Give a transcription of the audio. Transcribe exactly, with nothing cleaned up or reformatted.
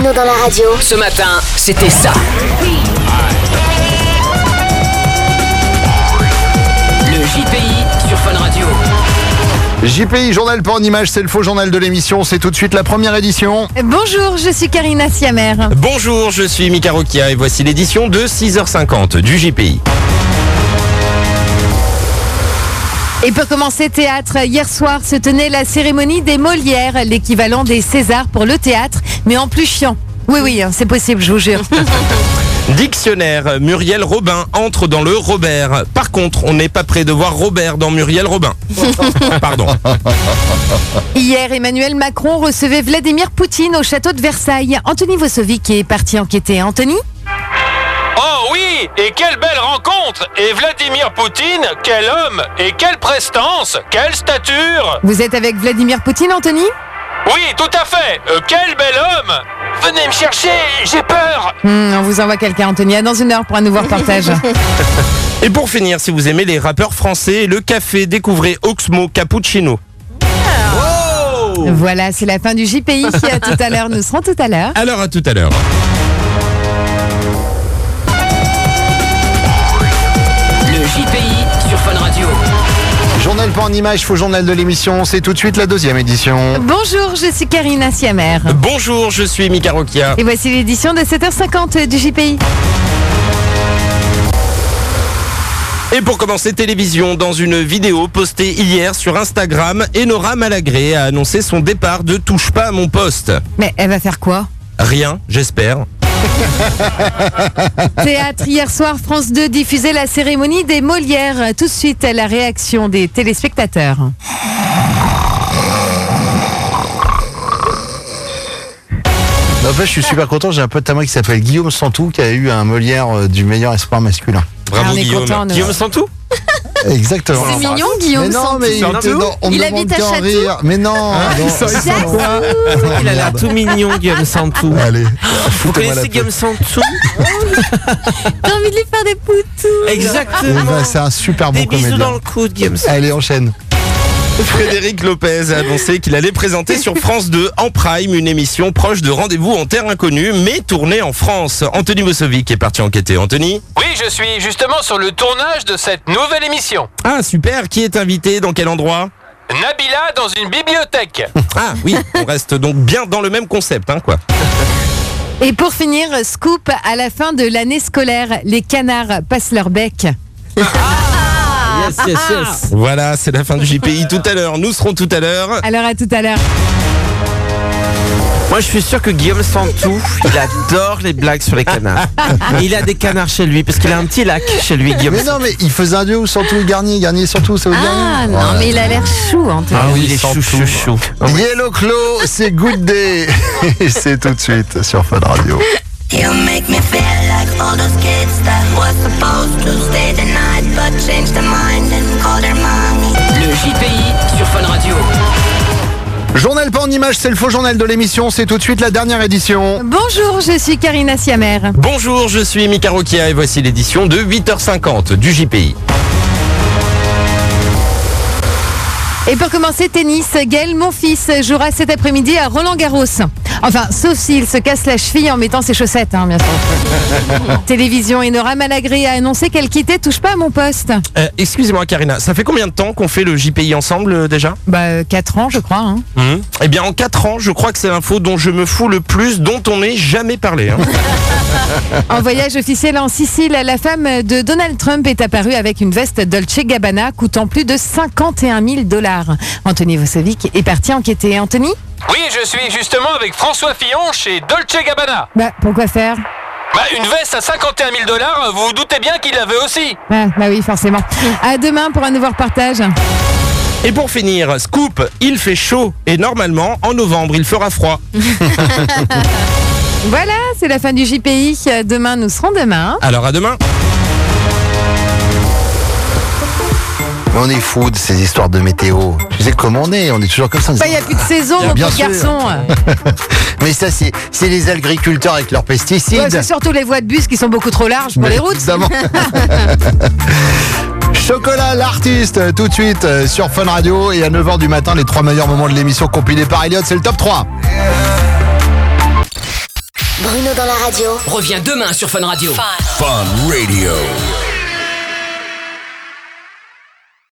techno dans la radio. Ce matin, c'était ça. Le J P I sur Fun Radio. J P I, journal pas en images, c'est le faux journal de l'émission. C'est tout de suite la première édition. Bonjour, je suis Karina Siamer. Bonjour, je suis Mika Rokia et voici l'édition de six heures cinquante du J P I. Et pour commencer, théâtre, hier soir se tenait la cérémonie des Molières, l'équivalent des Césars pour le théâtre, mais en plus chiant. Oui, oui, c'est possible, je vous jure. Dictionnaire, Muriel Robin entre dans le Robert. Par contre, on n'est pas prêt de voir Robert dans Muriel Robin. Pardon. Hier, Emmanuel Macron recevait Vladimir Poutine au château de Versailles. Anthony Vosovic est parti enquêter. Anthony ? Oh oui, et quelle belle rencontre! Et Vladimir Poutine, quel homme! Et quelle prestance! Quelle stature! Vous êtes avec Vladimir Poutine, Anthony ? Oui, tout à fait! Euh, quel bel homme! Venez me chercher, j'ai peur! Hum, On vous envoie quelqu'un, Anthony. À dans une heure pour un nouveau reportage. Et pour finir, si vous aimez les rappeurs français, le café, découvrez Oxmo Cappuccino. Voilà, c'est la fin du J P I. À tout à l'heure, nous serons tout à l'heure. Alors à tout à l'heure. Le J P I sur Fun Radio. Journal pas en images, faux journal de l'émission. C'est tout de suite la deuxième édition. Bonjour, je suis Karina Siamer. Bonjour, je suis Mika Rokia. Et voici l'édition de sept heures cinquante du J P I. Et pour commencer, télévision, dans une vidéo postée hier sur Instagram, Enora Malagré a annoncé son départ de Touche pas à mon poste. Mais elle va faire quoi ? Rien, j'espère. Théâtre, hier soir, France deux diffusait la cérémonie des Molières. Tout de suite, la réaction des téléspectateurs. En fait, je suis super content. J'ai un pote à moi qui s'appelle Guillaume Santou qui a eu un Molière euh, du meilleur espoir masculin. Bravo Ah, on est Guillaume. content, nous. Guillaume Santou. Exactement. C'est mignon, Guillaume Mais non, Santou. mais il, Santou. était dans- on Il me habite demande à qu'en Château. rire. Mais non, non. Il a l'air tout mignon, Guillaume Santou. Allez, Vous foutez-moi la connaissez paix. Guillaume Santou? T'as envie de lui faire des poutous. Eh Exactement. ben, c'est un super bon Des bisous comédien. dans le coude, Guillaume Santou. Allez, enchaîne. Frédéric Lopez a annoncé qu'il allait présenter sur France deux en prime une émission proche de Rendez-vous en terre inconnue, mais tournée en France. Anthony Vosovic est parti enquêter. Anthony? Oui, je suis justement sur le tournage de cette nouvelle émission. Ah super, qui est invité? Dans quel endroit? Nabila dans une bibliothèque. Ah oui, on reste donc bien dans le même concept, hein, quoi. Et pour finir, scoop à la fin de l'année scolaire, les canards passent leur bec. Yes, yes, yes. Voilà, c'est la fin du J P I tout à l'heure. Nous serons tout à l'heure. Alors à tout à l'heure. Moi, je suis sûr que Guillaume Santou, il adore les blagues sur les canards. Il a des canards chez lui, parce qu'il a un petit lac chez lui, Guillaume Mais non, mais il faisait un duo Santou et Garnier. Garnier Santou, ça veut dire Ah rien. non, Voilà. mais il a l'air chou, Anthony. Ah oui, il est chou, chou, chou. Yellow Claw, c'est Good Day. Et c'est tout de suite sur Fun Radio. You make me feel like all those kids that was supposed to stay the night but changed their mind and call their mommy. Le J P I sur Fun Radio. Journal pas en images, c'est le faux journal de l'émission. C'est tout de suite la dernière édition. Bonjour, je suis Karina Siamer. Bonjour, je suis Mika Rokia et voici l'édition de huit heures cinquante du J P I. Et pour commencer, tennis, Gaël Monfils jouera cet après-midi à Roland-Garros. Enfin, sauf s'il se casse la cheville en mettant ses chaussettes, hein, bien sûr. Télévision, Enora Malagré a annoncé qu'elle quittait Touche pas à mon poste. Euh, excusez-moi Karina, ça fait combien de temps qu'on fait le J P I ensemble euh, déjà? Bah, quatre ans, je crois. Hein. Mmh. Eh bien en quatre ans, je crois que c'est l'info dont je me fous le plus, dont on n'ait jamais parlé. Hein. En voyage officiel en Sicile, la femme de Donald Trump est apparue avec une veste Dolce Gabbana coûtant plus de cinquante et un mille dollars. Anthony Vosovic est parti enquêter. Anthony ? Oui, je suis justement avec François Fillon chez Dolce Gabbana. Bah, pourquoi faire ? Bah, une veste à cinquante et un mille dollars, vous vous doutez bien qu'il l'avait aussi. Ah, bah oui, forcément. À demain pour un nouveau reportage. Et pour finir, scoop, il fait chaud et normalement en novembre il fera froid. Voilà, c'est la fin du J P I. Demain, nous serons demain. Alors à demain. Mais on est fous de ces histoires de météo. Tu sais comment on est, on est toujours comme ça. Bah, il n'y a plus de saison, mon Bien pauvre sûr. garçon. Mais ça, c'est c'est les agriculteurs avec leurs pesticides. Ouais, c'est surtout les voies de bus qui sont beaucoup trop larges pour Mais les routes. évidemment. Chocolat, l'artiste, tout de suite euh, sur Fun Radio. Et à neuf heures du matin, les trois meilleurs moments de l'émission compilés par Elliot, c'est le top trois. Bruno dans la radio. Reviens demain sur Fun Radio. Fun Radio.